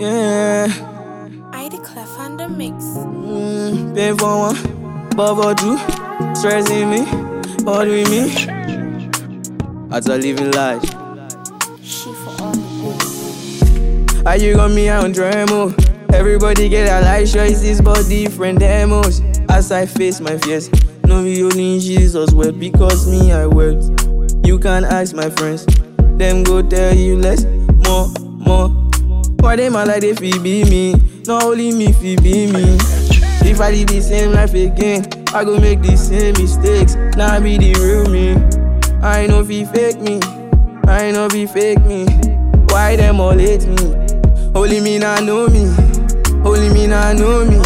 Yeah. I declare on the mix. Pay for one, but for two. Stressing me, bothering me. As I live in life. She for all the books. How you got me on Dremo? Everybody get a life choices, but different demos. As I face my fears, no be only in Jesus wept, because me I wept. You can ask my friends, them go tell you less, more. Why them all like they feel be me? Not only me feel be me. If I live the same life again, I go make the same mistakes. Now I be the real me. I know fi fake me, I know fi fake me. Why them all hate me? Only me not know me, only me not know me.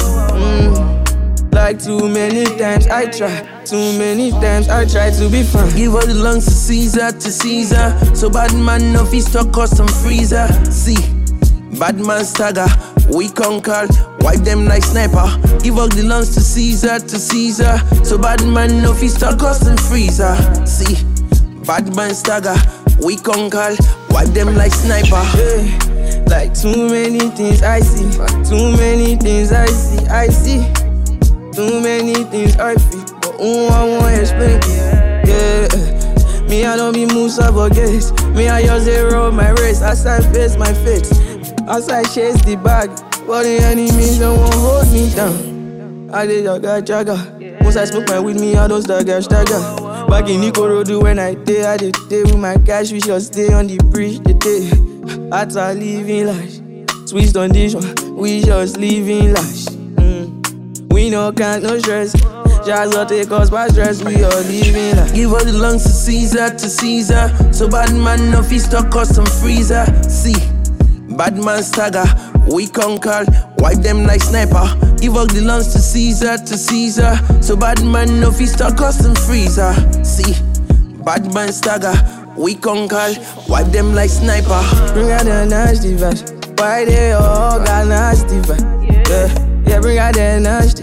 Like too many times I try, too many times I try to be fine. Give all the lungs to Caesar. So bad man no fi stock custom freezer. See, bad man stagger, we conquer, wipe them like sniper. Give all the lungs to Caesar. So bad man no fi stock custom freezer. See, bad man stagger, we conquer, wipe them like sniper. Yeah. Like too many things I see, too many things I see. Too many things I feel, but I won't explain. Yeah, me I don't be Musa Borges. Me I just roll my race as I face my fate. As I chase the bag, but the enemies don't want hold me down. I did jagga. Once I smoke my weed, me I don't stagger. Back in Ikorodu when I did with my cash, we just stay on the bridge. The day as I living life, switch condition, we just living life. We no can't no stress. Just go take us by stress. We all living life. Give all the lungs to Caesar. So bad man no fi stock custom freezer. See, bad man stagger, we conquer, wipe them like sniper. Give all the lungs to Caesar. So bad man no fi stock custom freezer. See, bad man stagger, we conquer, wipe them like sniper. Bring out the nasty vibes. Why they all got nasty vibes? Yeah, bring out the nasty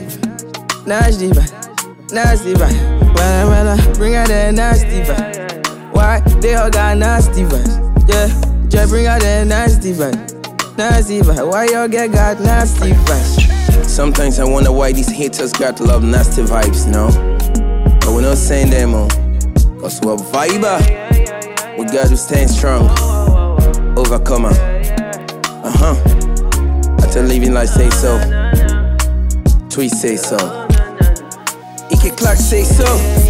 vibe. Well, bring out the nasty vibe. Why they all got nasty vibes? Yeah, just bring out the nasty vibe. Why y'all got nasty vibes? Sometimes I wonder why these haters got love nasty vibes, no? But we're not saying them, cause we're viber. We gotta stand strong, overcomer. I tell living like say so. Tweet say so. Ike Clark say so.